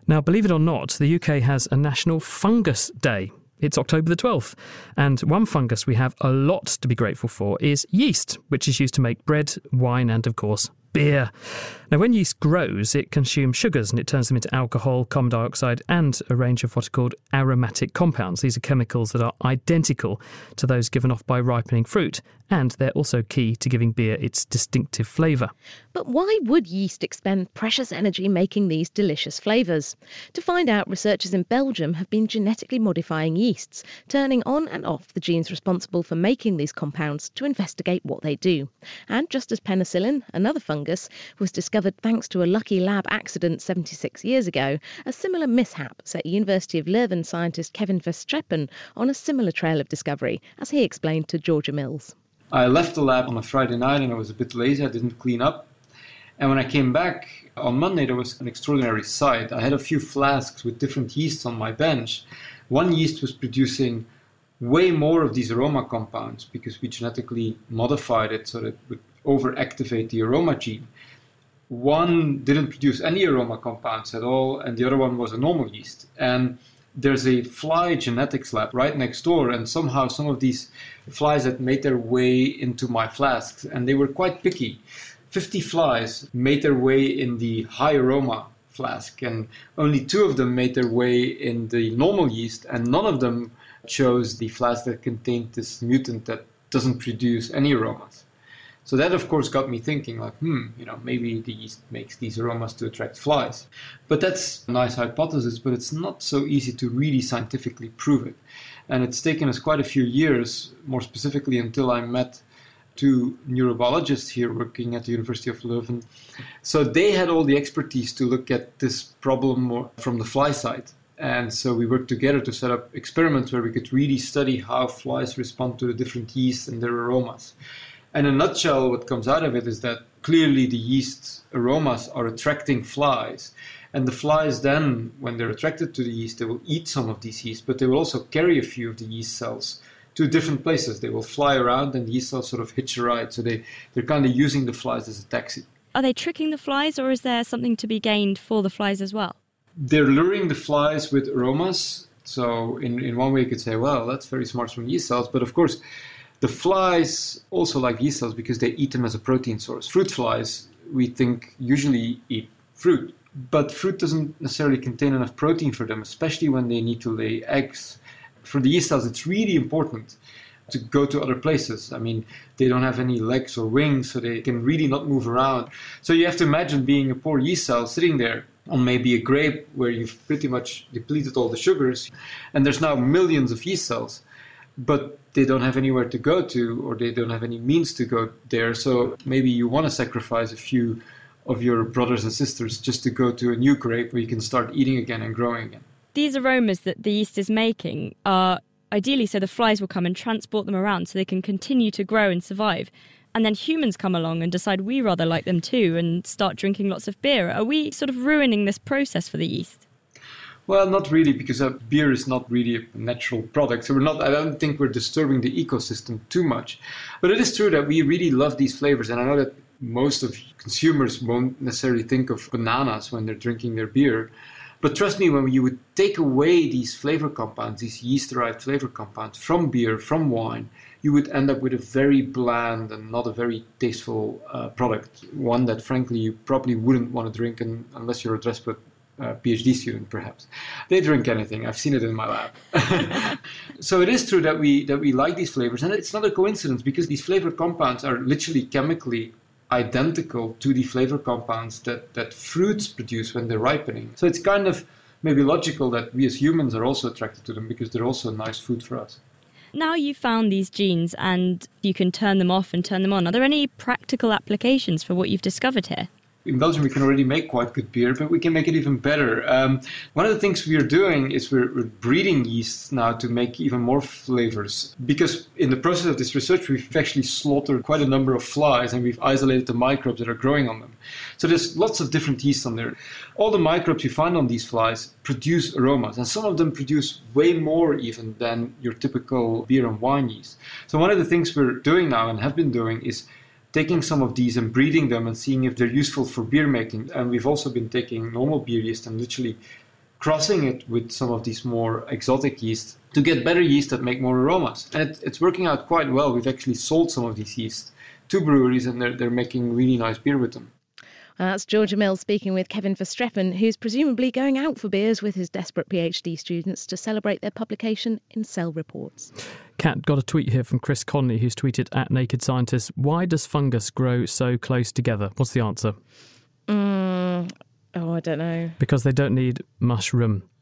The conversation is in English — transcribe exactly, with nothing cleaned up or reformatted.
Now, believe it or not, the U K has a National Fungus Day. It's October the twelfth, and one fungus we have a lot to be grateful for is yeast, which is used to make bread, wine and, of course, beer. Now, when yeast grows, it consumes sugars and it turns them into alcohol, carbon dioxide and a range of what are called aromatic compounds. These are chemicals that are identical to those given off by ripening fruit, and they're also key to giving beer its distinctive flavour. But why would yeast expend precious energy making these delicious flavours? To find out, researchers in Belgium have been genetically modifying yeasts, turning on and off the genes responsible for making these compounds to investigate what they do. And just as penicillin, another fungus, was discovered thanks to a lucky lab accident seventy-six years ago, a similar mishap set University of Leuven scientist Kevin Verstrepen on a similar trail of discovery, as he explained to Georgia Mills. I left the lab on a Friday night and I was a bit lazy, I didn't clean up. And when I came back on Monday, there was an extraordinary sight. I had a few flasks with different yeasts on my bench. One yeast was producing way more of these aroma compounds because we genetically modified it so that it would overactivate the aroma gene. One didn't produce any aroma compounds at all, and the other one was a normal yeast. And there's a fly genetics lab right next door, and somehow some of these flies had made their way into my flasks, and they were quite picky. fifty flies made their way in the high aroma flask, and only two of them made their way in the normal yeast, and none of them chose the flask that contained this mutant that doesn't produce any aromas. So that, of course, got me thinking, like, hmm, you know, maybe the yeast makes these aromas to attract flies. But that's a nice hypothesis, but it's not so easy to really scientifically prove it. And it's taken us quite a few years, more specifically until I met two neurobiologists here working at the University of Leuven. So they had all the expertise to look at this problem more from the fly side. And so we worked together to set up experiments where we could really study how flies respond to the different yeasts and their aromas. And in a nutshell, what comes out of it is that clearly the yeast aromas are attracting flies. And the flies then, when they're attracted to the yeast, they will eat some of these yeast, but they will also carry a few of the yeast cells to different places. They will fly around and the yeast cells sort of hitch a ride. So they, they're kind of using the flies as a taxi. Are they tricking the flies, or is there something to be gained for the flies as well? They're luring the flies with aromas. So in, in one way you could say, well, that's very smart from yeast cells. But of course, the flies also like yeast cells because they eat them as a protein source. Fruit flies, we think, usually eat fruit. But fruit doesn't necessarily contain enough protein for them, especially when they need to lay eggs. For the yeast cells, it's really important to go to other places. I mean, they don't have any legs or wings, so they can really not move around. So you have to imagine being a poor yeast cell sitting there on maybe a grape where you've pretty much depleted all the sugars, and there's now millions of yeast cells, but they don't have anywhere to go to, or they don't have any means to go there. So maybe you want to sacrifice a few of your brothers and sisters just to go to a new grape where you can start eating again and growing again. These aromas that the yeast is making are ideally so the flies will come and transport them around so they can continue to grow and survive. And then humans come along and decide we rather like them too and start drinking lots of beer. Are we sort of ruining this process for the yeast? Well, not really, because uh, beer is not really a natural product. So we're not. I don't think we're disturbing the ecosystem too much. But it is true that we really love these flavors. And I know that most of consumers won't necessarily think of bananas when they're drinking their beer. But trust me, when you would take away these flavor compounds, these yeast-derived flavor compounds from beer, from wine, you would end up with a very bland and not a very tasteful uh, product. One that, frankly, you probably wouldn't want to drink in, unless you're a desperate uh, PhD student, perhaps. They drink anything. I've seen it in my lab. So it is true that we that we like these flavors. And it's not a coincidence, because these flavor compounds are literally chemically identical to the flavor compounds that, that fruits produce when they're ripening. So it's kind of maybe logical that we as humans are also attracted to them, because they're also nice food for us. Now you've found these genes and you can turn them off and turn them on. Are there any practical applications for what you've discovered here? In Belgium, we can already make quite good beer, but we can make it even better. Um, one of the things we are doing is we're, we're breeding yeasts now to make even more flavors. Because in the process of this research, we've actually slaughtered quite a number of flies, and we've isolated the microbes that are growing on them. So there's lots of different yeasts on there. All the microbes you find on these flies produce aromas, and some of them produce way more even than your typical beer and wine yeast. So one of the things we're doing now and have been doing is taking some of these and breeding them and seeing if they're useful for beer making. And we've also been taking normal beer yeast and literally crossing it with some of these more exotic yeasts to get better yeast that make more aromas. And it, it's working out quite well. We've actually sold some of these yeasts to breweries, and they're, they're making really nice beer with them. That's Georgia Mills speaking with Kevin Verstreffen, who's presumably going out for beers with his desperate PhD students to celebrate their publication in Cell Reports. Kat, got a tweet here from Chris Conley, who's tweeted at Naked Scientist, why does fungus grow so close together? What's the answer? Mm, oh, I don't know. Because they don't need mushroom.